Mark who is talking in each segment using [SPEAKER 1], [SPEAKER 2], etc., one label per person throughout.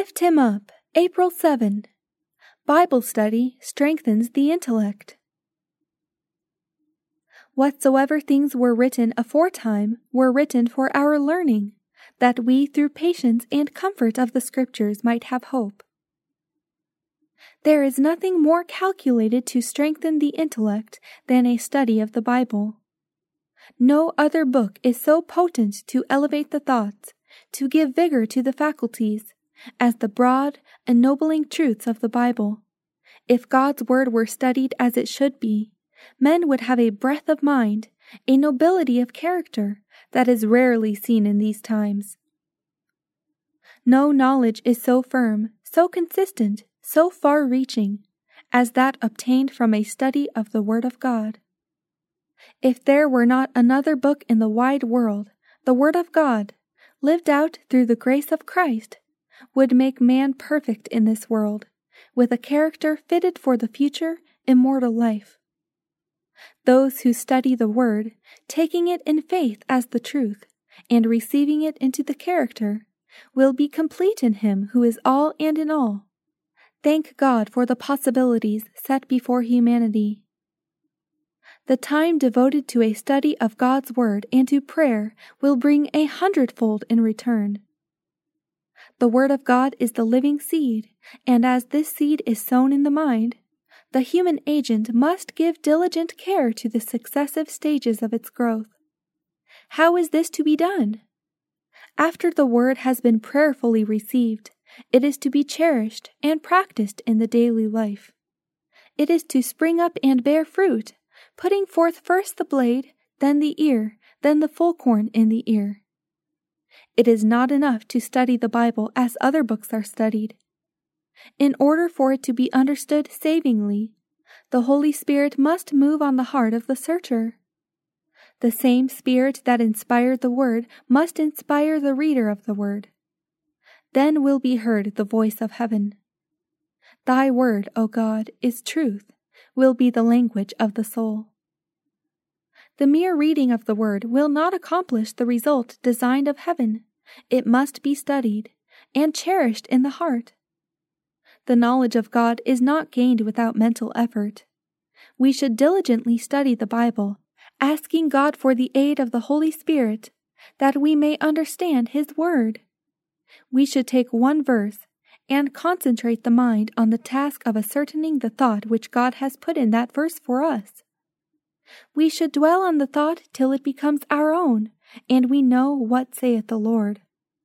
[SPEAKER 1] Lift him up, April 7. Bible study strengthens the intellect. Whatsoever things were written aforetime were written for our learning, that we through patience and comfort of the Scriptures might have hope. There is nothing more calculated to strengthen the intellect than a study of the Bible. No other book is so potent to elevate the thoughts, to give vigor to the faculties, as the broad, ennobling truths of the Bible. If God's Word were studied as it should be, men would have a breadth of mind, a nobility of character that is rarely seen in these times. No knowledge is so firm, so consistent, so far-reaching, as that obtained from a study of the Word of God. If there were not another book in the wide world, the Word of God, lived out through the grace of Christ, would make man perfect in this world, with a character fitted for the future, immortal life. Those who study the Word, taking it in faith as the truth, and receiving it into the character, will be complete in Him who is all and in all. Thank God for the possibilities set before humanity. The time devoted to a study of God's Word and to prayer will bring 100-fold in return. The Word of God is the living seed, and as this seed is sown in the mind, the human agent must give diligent care to the successive stages of its growth. How is this to be done? After the Word has been prayerfully received, it is to be cherished and practiced in the daily life. It is to spring up and bear fruit, putting forth first the blade, then the ear, then the full corn in the ear. It is not enough to study the Bible as other books are studied. In order for it to be understood savingly, the Holy Spirit must move on the heart of the searcher. The same Spirit that inspired the Word must inspire the reader of the Word. Then will be heard the voice of heaven. Thy Word, O God, is truth, will be the language of the soul. The mere reading of the Word will not accomplish the result designed of heaven. It must be studied and cherished in the heart. The knowledge of God is not gained without mental effort. We should diligently study the Bible, asking God for the aid of the Holy Spirit, that we may understand His Word. We should take one verse and concentrate the mind on the task of ascertaining the thought which God has put in that verse for us. We should dwell on the thought till it becomes our own, and we know what saith the Lord.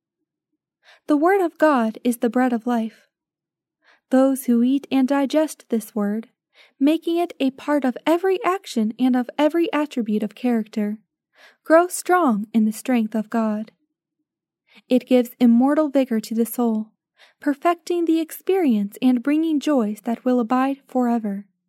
[SPEAKER 1] The Word of God is the bread of life. Those who eat and digest this Word, making it a part of every action and of every attribute of character, grow strong in the strength of God. It gives immortal vigor to the soul, perfecting the experience and bringing joys that will abide forever.